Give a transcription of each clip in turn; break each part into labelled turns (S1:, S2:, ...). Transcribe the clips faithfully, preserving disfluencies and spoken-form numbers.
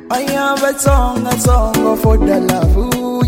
S1: I have a song, a song for the love. Ooh.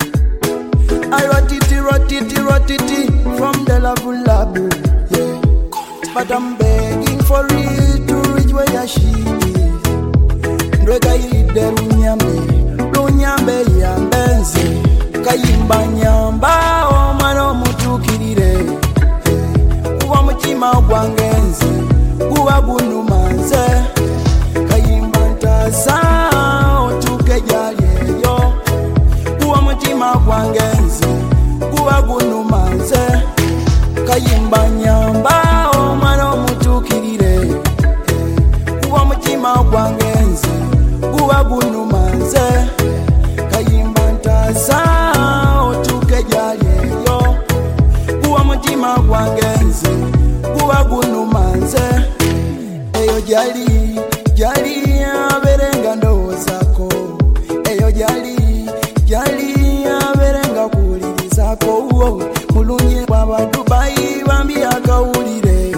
S1: I wrote it, wrote it, wrote it from the love, love, yeah. But I'm begging for it to reach where she is. Ndwega ide runyambe, runyambe yambenze. Kayimba nyamba, omwana omutukirire. Kuba mutima gwangenze, kuba gunumanze. Kayimba ntaza, otuke jalyeyo. Kuba mutima gwangenze, kuba gunumanze. Kayimba nyamba, omwana omutukirire. Kuba mutima gwangenze, kuba gunumanze. Kayimba ntaza, otuke jalyeyo. Kuba mutima gwangenze, kuba gunumanze. Eyo jali, jali aberenga ndowozako. Eyo jali, jali aberenga kuwulirizako. Mulungi waba Dubai bambi akawulire.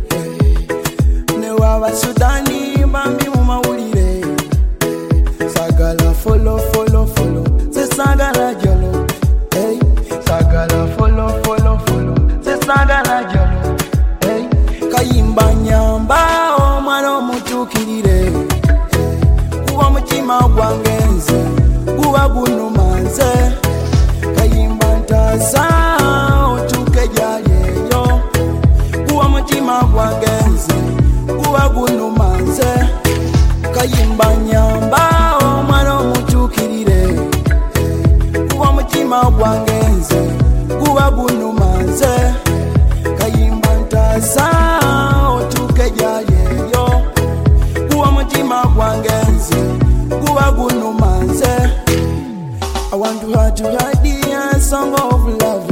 S1: Ne waba Sudani bambi mumawulire. Sagala follow, follow, follow. Se sagala jolo. Hey, sagala follow, follow, follow. Se sagala jolo. Hey, Kayimba nyamba, omwana omutukirire. Kuba mutima gwangenze, kuba gunumanze. Kayimba ntaza, otuke jalyeyo. Kuba mutima gwangenze, kuba gunumanze. Kayimba nyamba, omwana omutukirire. Kuba mutima gwangenze, kuba gunumanze. Kayimba ntaza, otuke jalyeyo. Kuba mutima gwangenze, kuba gunumanze. I want to hear to hear the song of love,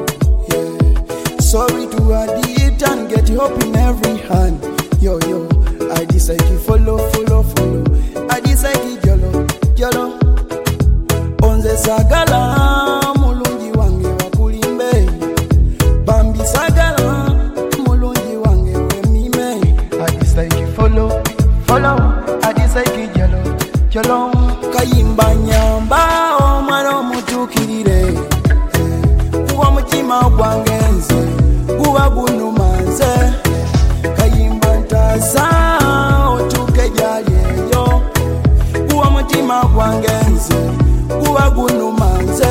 S1: yeah. Sorry to hear it and get hope in every hand. Yo yo, I decide to follow, follow, follow. I decide to jolo, jolo. Onze sagala, mulungi wange wakulimbe. Bambi sagala, mulungi wange wemime. I decide to follow, follow. I decide to jolo, jolo. Kayimba nyamba, omwana omutukirire. Kuba mutima gwangenze, kuba gunumanze. Kayimba ntaza, otuke jalyeyo. Kuba mutima gwangenze, kuba gunumanze.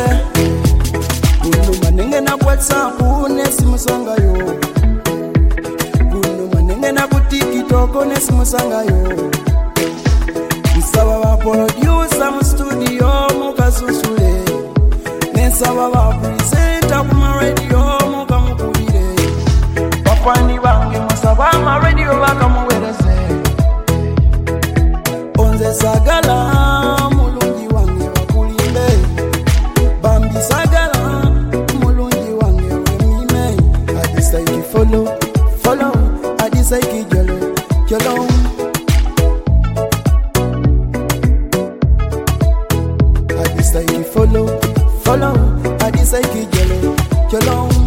S1: Gunuma nenge na WhatsApp nesimusangayo. Gunuma nenge na TikTok nesimusangayo. Nsaba ba producer mu studio mukasusule. Nsaba ba presenter ku ma radio mukamukubire. Bakwani bange musaba ma radio bakamuwereze. Onze sagala, mulungi wange wakulimbe. Bambi sagala, mulungi wange wemime. I decide to follow, follow. I decide to jolo, jolo. I decide to follow, follow. I decide to jolo, jolo.